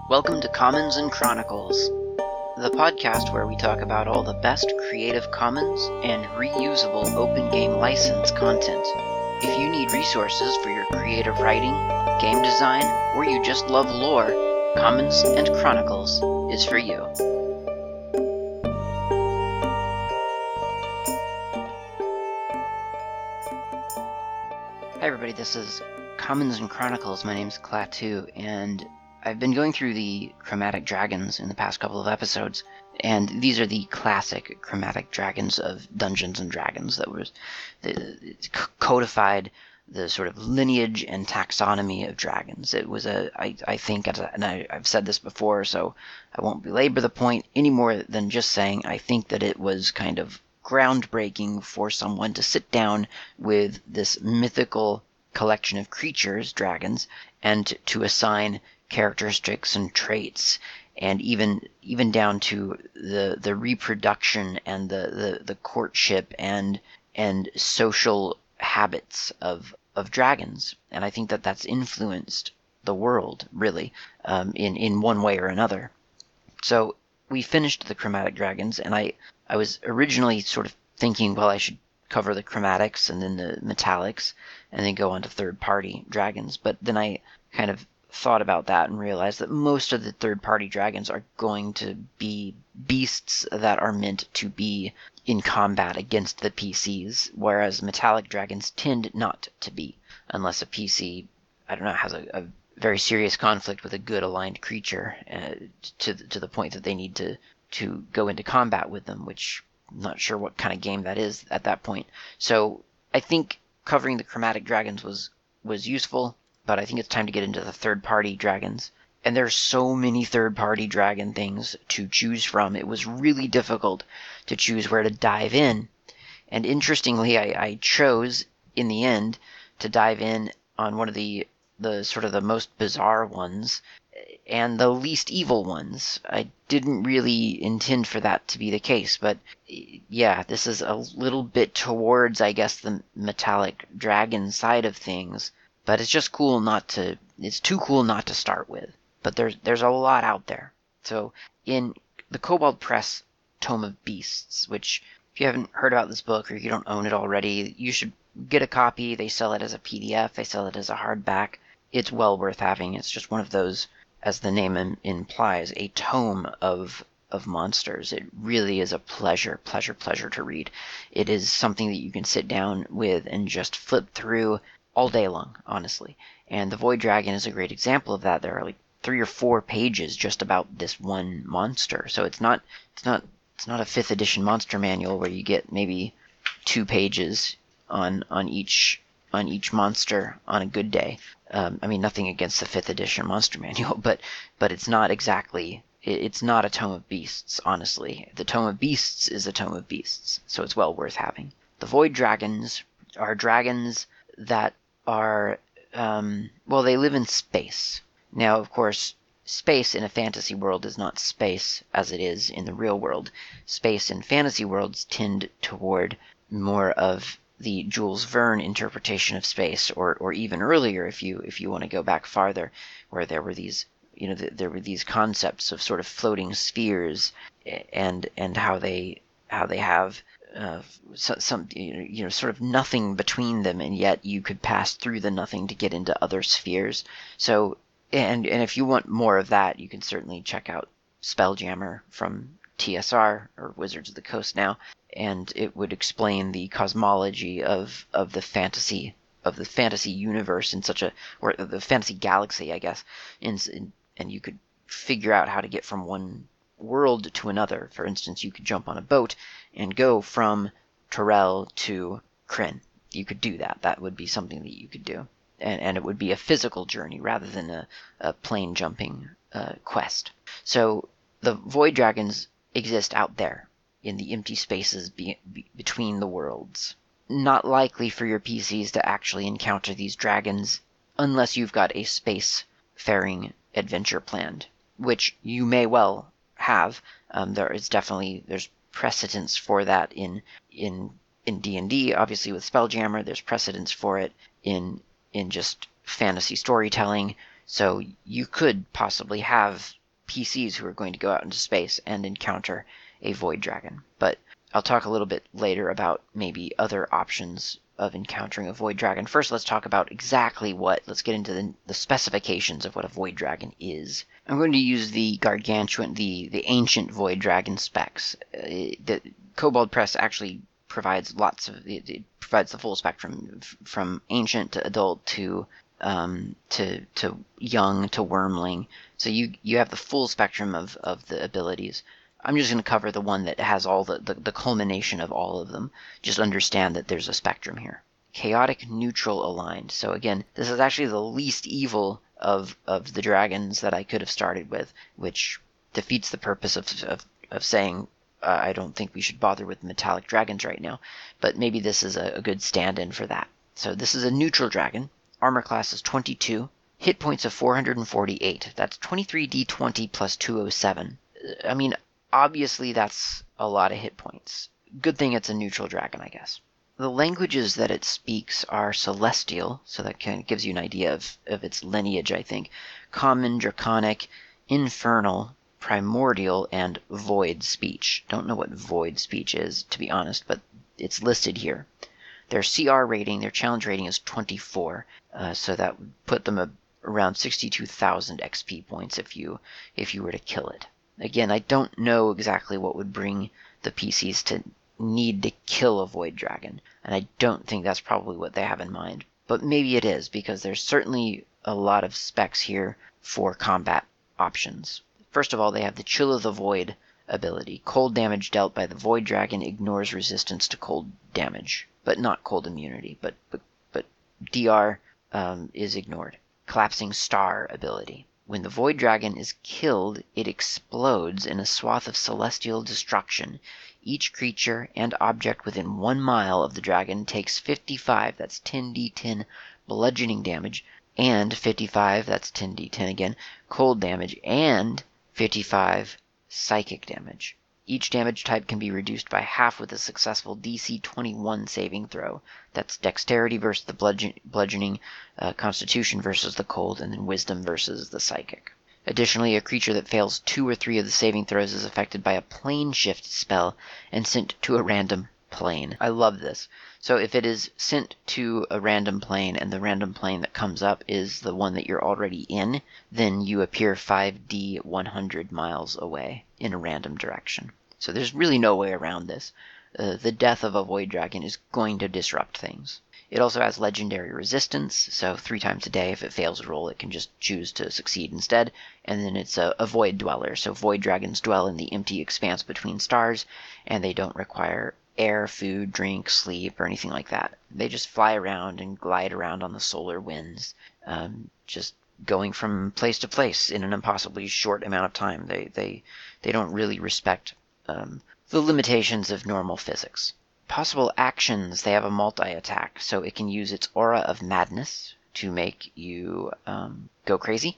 Welcome to Commons and Chronicles, the podcast where we talk about all the best Creative Commons and reusable open game license content. If you need resources for your creative writing, game design, or you just love lore, Commons and Chronicles is for you. Hi everybody, this is Commons and Chronicles. My name's Klaatu, and I've been going through the chromatic dragons in the past couple of episodes, and these are the classic chromatic dragons of Dungeons and Dragons that was codified the sort of lineage and taxonomy of dragons. It was I think, and I've said this before, so I won't belabor the point any more than just saying I think that it was kind of groundbreaking for someone to sit down with this mythical collection of creatures, dragons, and to assign characteristics and traits, and even down to the reproduction and the courtship and social habits of dragons. And I think that that's influenced the world, really, in one way or another. So we finished the chromatic dragons, and I was originally sort of thinking, well, I should cover the chromatics and then the metallics and then go on to third-party dragons. But then I kind of thought about that and realized that most of the third-party dragons are going to be beasts that are meant to be in combat against the PCs, whereas metallic dragons tend not to be, unless a PC, I don't know, has a very serious conflict with a good aligned creature to the point that they need to go into combat with them, which I'm not sure what kind of game that is at that point. So I think covering the chromatic dragons was useful, but I think it's time to get into the third-party dragons. And there's so many third-party dragon things to choose from. It was really difficult to choose where to dive in. And interestingly, I chose, in the end, to dive in on one of the sort of the most bizarre ones and the least evil ones. I didn't really intend for that to be the case, but yeah, this is a little bit towards, I guess, the metallic dragon side of things. But it's just cool it's too cool not to start with. But there's a lot out there. So in the Kobold Press Tome of Beasts, which if you haven't heard about this book or you don't own it already, you should get a copy. They sell it as a PDF. They sell it as a hardback. It's well worth having. It's just one of those, as the name implies, a tome of monsters. It really is a pleasure to read. It is something that you can sit down with and just flip through all day long, honestly. And the Void Dragon is a great example of that. There are like 3 or 4 pages just about this one monster. So it's not a 5th edition monster manual where you get maybe 2 pages on each monster on a good day. I mean, nothing against the 5th edition monster manual, but it's not exactly. It's not a Tome of Beasts, honestly. The Tome of Beasts is a Tome of Beasts, so it's well worth having. The Void Dragons are dragons that are, they live in space. Now, of course, space in a fantasy world is not space as it is in the real world. Space in fantasy worlds tend toward more of the Jules Verne interpretation of space, or even earlier, if you want to go back farther, where there were these, there were these concepts of sort of floating spheres, and how they have some sort of nothing between them, and yet you could pass through the nothing to get into other spheres. So, and if you want more of that, you can certainly check out Spelljammer from TSR, or Wizards of the Coast now, and it would explain the cosmology of the fantasy universe in or the fantasy galaxy, I guess, and you could figure out how to get from one world to another. For instance, you could jump on a boat and go from Torel to Krynn. You could do that. That would be something that you could do. And it would be a physical journey rather than a plane jumping quest. So the Void Dragons exist out there in the empty spaces between the worlds. Not likely for your PCs to actually encounter these dragons unless you've got a space-faring adventure planned, which you may well have. There's precedence for that in D&D, obviously with Spelljammer. There's precedence for it in just fantasy storytelling. So you could possibly have PCs who are going to go out into space and encounter a Void Dragon. But I'll talk a little bit later about maybe other options of encountering a Void Dragon. First, let's talk about let's get into the specifications of what a Void Dragon is. I'm going to use the gargantuan, the ancient Void Dragon specs. The Kobold Press actually provides it provides the full spectrum from ancient to adult to young to wormling. So you have the full spectrum of the abilities. I'm just going to cover the one that has all the culmination of all of them. Just understand that there's a spectrum here. Chaotic neutral aligned. So again, this is actually the least evil of the dragons that I could have started with, which defeats the purpose of saying I don't think we should bother with metallic dragons right now. But maybe this is a good stand-in for that. So this is a neutral dragon. Armor class is 22. Hit points of 448. That's 23d20 plus 207. I mean, obviously that's a lot of hit points. Good thing it's a neutral dragon, I guess. The languages that it speaks are Celestial, so that kind of gives you an idea of its lineage, I think. Common, Draconic, Infernal, Primordial, and Void speech. Don't know what Void speech is, to be honest, but it's listed here. Their CR rating, their challenge rating is 24, so that would put them around 62,000 XP points if you were to kill it. Again, I don't know exactly what would bring the PCs to need to kill a Void Dragon, and I don't think that's probably what they have in mind. But maybe it is, because there's certainly a lot of specs here for combat options. First of all, they have the Chill of the Void ability. Cold damage dealt by the Void Dragon ignores resistance to cold damage, but not cold immunity. But DR is ignored. Collapsing Star ability. When the Void Dragon is killed, it explodes in a swath of celestial destruction. Each creature and object within 1 mile of the dragon takes 55, that's 10d10 bludgeoning damage, and 55, that's 10d10 again, cold damage, and 55 psychic damage. Each damage type can be reduced by half with a successful DC 21 saving throw. That's Dexterity versus the bludgeoning, Constitution versus the cold, and then Wisdom versus the psychic. Additionally, a creature that fails 2 or 3 of the saving throws is affected by a plane shift spell and sent to a random plane. I love this. So if it is sent to a random plane and the random plane that comes up is the one that you're already in, then you appear 5d 100 miles away in a random direction. So there's really no way around this. The death of a Void Dragon is going to disrupt things. It also has legendary resistance, so 3 times a day if it fails a roll it can just choose to succeed instead. And then it's a Void Dweller, so Void Dragons dwell in the empty expanse between stars, and they don't require air, food, drink, sleep, or anything like that. They just fly around and glide around on the solar winds, just going from place to place in an impossibly short amount of time. They don't really respect the limitations of normal physics. Possible actions, they have a multi-attack, so it can use its Aura of Madness to make you go crazy.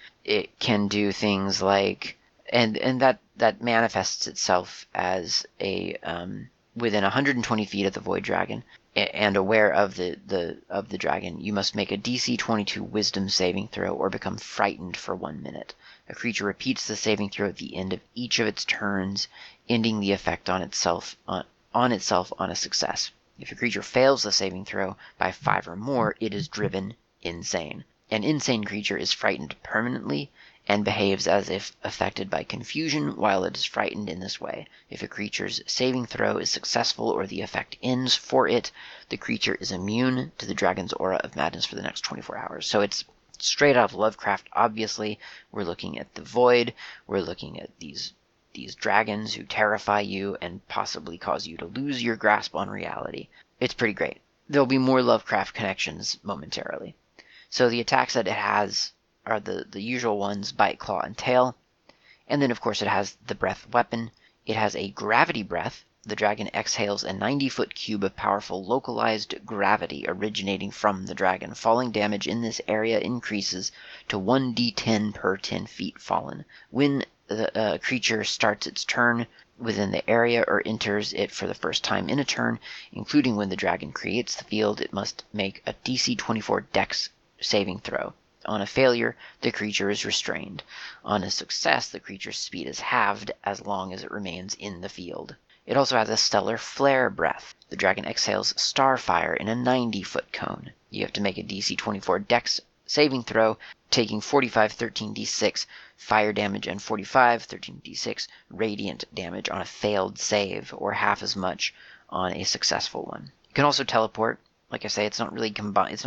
It can do things like, and that manifests itself as a within 120 feet of the Void Dragon and aware of the dragon, you must make a DC 22 Wisdom saving throw or become frightened for 1 minute. A creature repeats the saving throw at the end of each of its turns, ending the effect on itself on a success. If a creature fails the saving throw by 5 or more, it is driven insane. An insane creature is frightened permanently and behaves as if affected by confusion while it is frightened in this way. If a creature's saving throw is successful or the effect ends for it, the creature is immune to the dragon's Aura of Madness for the next 24 hours. So it's straight out of Lovecraft, obviously. We're looking at the Void. We're looking at these dragons who terrify you and possibly cause you to lose your grasp on reality. It's pretty great. There'll be more Lovecraft connections momentarily. So the attacks that it has are the usual ones: Bite, Claw, and Tail. And then, of course, it has the Breath weapon. It has a Gravity Breath. The dragon exhales a 90-foot cube of powerful localized gravity originating from the dragon. Falling damage in this area increases to 1d10 per 10 feet fallen. When the creature starts its turn within the area or enters it for the first time in a turn, including when the dragon creates the field, it must make a DC 24 Dex saving throw. On a failure, the creature is restrained. On a success, the creature's speed is halved as long as it remains in the field. It also has a stellar flare breath. The dragon exhales starfire in a 90-foot cone. You have to make a DC 24 Dex saving throw, taking 45 13d6 fire damage and 45 13d6 radiant damage on a failed save, or half as much on a successful one. You can also teleport. Like I say, it's not really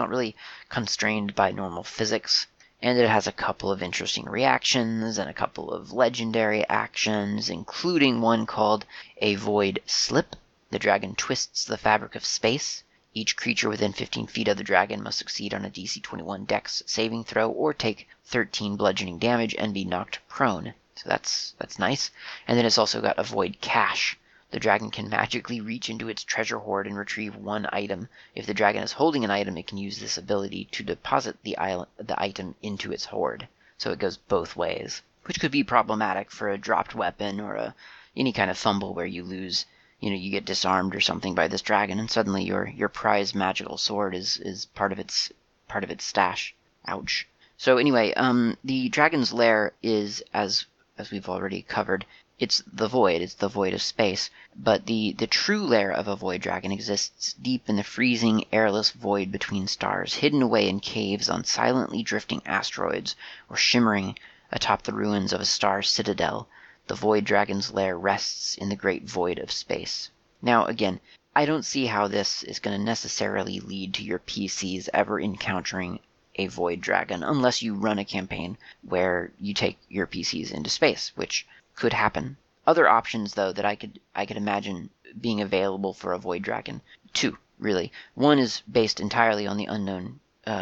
constrained by normal physics, and it has a couple of interesting reactions and a couple of legendary actions, including one called a Void Slip. The dragon twists the fabric of space. Each creature within 15 feet of the dragon must succeed on a DC 21 Dex saving throw or take 13 bludgeoning damage and be knocked prone. So that's nice. And then it's also got a Void Cache. The dragon can magically reach into its treasure hoard and retrieve one item. If the dragon is holding an item, it can use this ability to deposit the item into its hoard. So it goes both ways, which could be problematic for a dropped weapon or any kind of fumble where you lose, you get disarmed or something by this dragon, and suddenly your prized magical sword is part of its stash. Ouch. So anyway, the dragon's lair is, as we've already covered, it's the void of space, but the true lair of a void dragon exists deep in the freezing, airless void between stars, hidden away in caves on silently drifting asteroids, or shimmering atop the ruins of a star citadel. The void dragon's lair rests in the great void of space. Now, again, I don't see how this is going to necessarily lead to your PCs ever encountering a void dragon, unless you run a campaign where you take your PCs into space, which could happen. Other options, though, that I could imagine being available for a void dragon, two, really. One is based entirely on the unknown,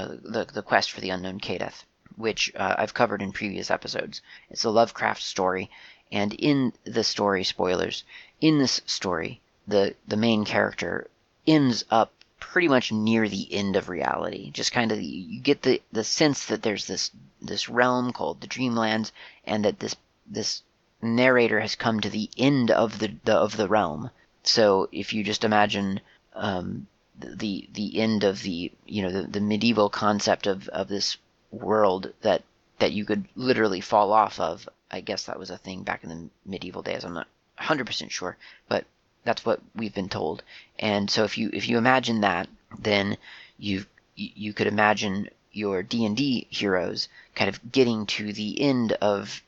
the quest for the unknown Kadeth, which I've covered in previous episodes. It's a Lovecraft story, and in the story, spoilers, in this story, the main character ends up pretty much near the end of reality. Just kind of, you get the sense that there's this realm called the Dreamlands, and that this narrator has come to the end of the realm. So if you just imagine the end of the medieval concept of this world that you could literally fall off of. I guess that was a thing back in the medieval days. I'm not 100% sure, but that's what we've been told. And so if you imagine that, then you could imagine your D&D heroes kind of getting to the end of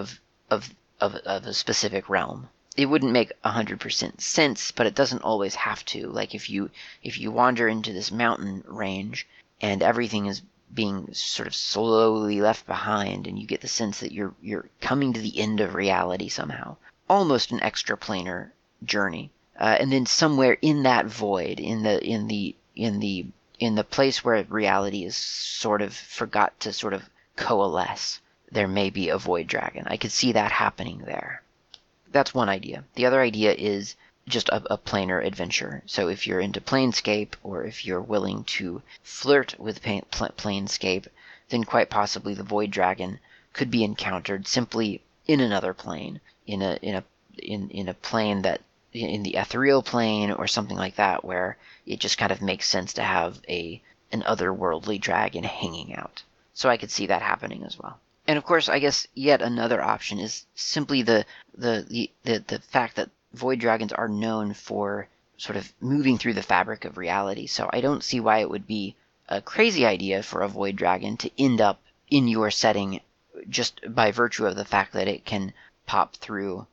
a specific realm. It wouldn't make 100% sense, but it doesn't always have to. Like if you wander into this mountain range and everything is being sort of slowly left behind, and you get the sense that you're coming to the end of reality somehow, almost an extraplanar journey. And then somewhere in that void, in the place where reality is sort of forgot to sort of coalesce, there may be a void dragon. I could see that happening there. That's one idea. The other idea is just a planar adventure. So if you're into Planescape, or if you're willing to flirt with Planescape, then quite possibly the void dragon could be encountered simply in another plane, in a plane that, in the ethereal plane or something like that, where it just kind of makes sense to have an otherworldly dragon hanging out. So I could see that happening as well. And of course, I guess yet another option is simply the fact that void dragons are known for sort of moving through the fabric of reality. So I don't see why it would be a crazy idea for a void dragon to end up in your setting just by virtue of the fact that it can pop through,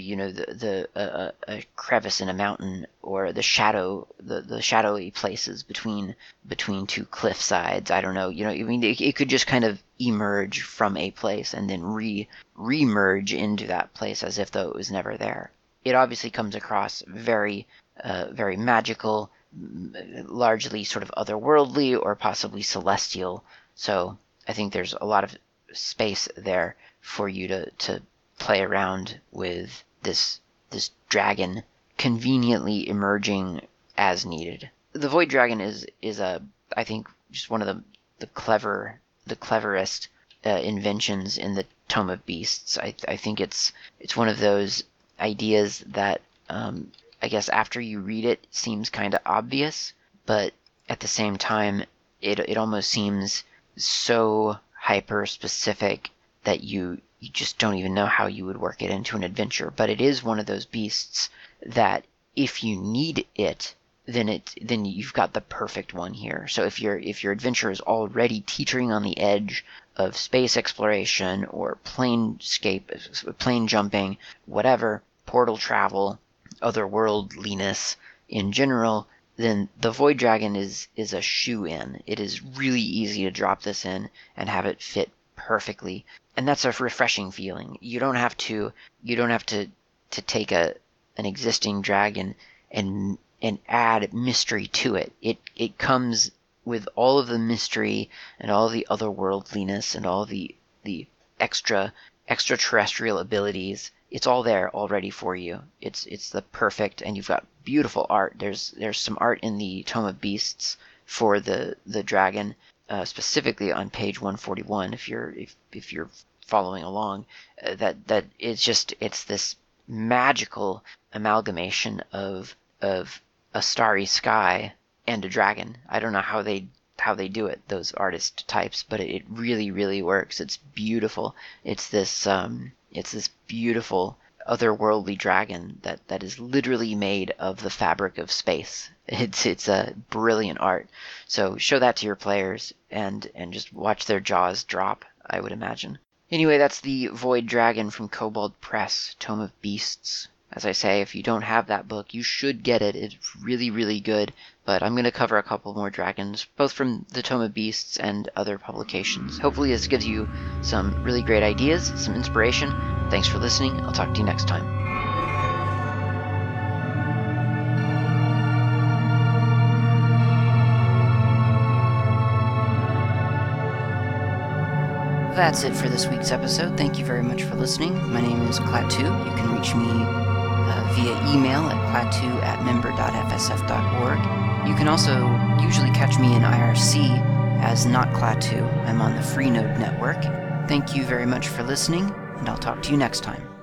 a crevice in a mountain, or the shadowy places between two cliff sides. I don't know. It could just kind of emerge from a place and then re-merge into that place as if though it was never there. It obviously comes across very magical, largely sort of otherworldly or possibly celestial. So I think there's a lot of space there for you to play around with this dragon conveniently emerging as needed. The void dragon is I think just one of the cleverest inventions in the Tome of Beasts. I think it's one of those ideas that I guess after you read it seems kind of obvious, but at the same time it almost seems so hyper specific that you just don't even know how you would work it into an adventure. But it is one of those beasts that if you need it, then you've got the perfect one here. So if your adventure is already teetering on the edge of space exploration or plane jumping, whatever, portal travel, otherworldliness in general, then the Void Dragon is a shoe-in. It is really easy to drop this in and have it fit perfectly, and that's a refreshing feeling. You don't have to take an existing dragon and add mystery to it. It comes with all of the mystery and all the otherworldliness and all the extraterrestrial abilities. It's all there already for you. It's the perfect, and you've got beautiful art. There's some art in the Tome of Beasts for the dragon, specifically on page 141. If you're following along, that it's this magical amalgamation of a starry sky and a dragon. I don't know how they do it, those artist types, but it really, really works. It's beautiful. It's this beautiful otherworldly dragon that is literally made of the fabric of space. It's a brilliant art. So show that to your players and just watch their jaws drop, I would imagine. Anyway, that's the Void Dragon from Kobold Press, Tome of Beasts. As I say, if you don't have that book, you should get it. It's really, really good. But I'm going to cover a couple more dragons, both from the Tome of Beasts and other publications. Hopefully this gives you some really great ideas, some inspiration. Thanks for listening. I'll talk to you next time. That's it for this week's episode. Thank you very much for listening. My name is Klaatu. You can reach me via email at klaatu@member.fsf.org. You can also usually catch me in IRC as Not Klaatu. I'm on the Freenode network. Thank you very much for listening, and I'll talk to you next time.